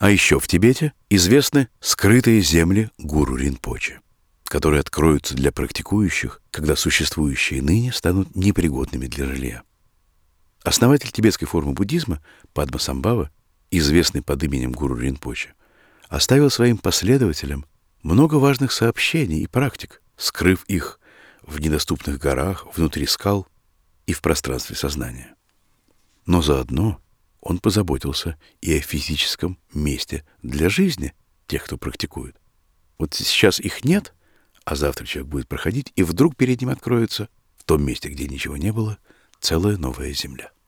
А еще в Тибете известны скрытые земли гуру Ринпоче, которые откроются для практикующих, когда существующие ныне станут непригодными для жилья. Основатель тибетской формы буддизма Падмасамбхава, известный под именем гуру Ринпоче, оставил своим последователям много важных сообщений и практик, скрыв их в недоступных горах, внутри скал и в пространстве сознания. Но заодно он позаботился и о физическом месте для жизни тех, кто практикует. Вот сейчас их нет, а завтра человек будет проходить, и вдруг перед ним откроется, в том месте, где ничего не было, целая новая земля.